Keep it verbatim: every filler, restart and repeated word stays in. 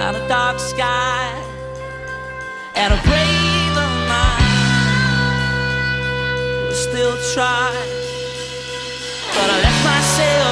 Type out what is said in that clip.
down a dark sky, and a braver mind will still try. But I left myself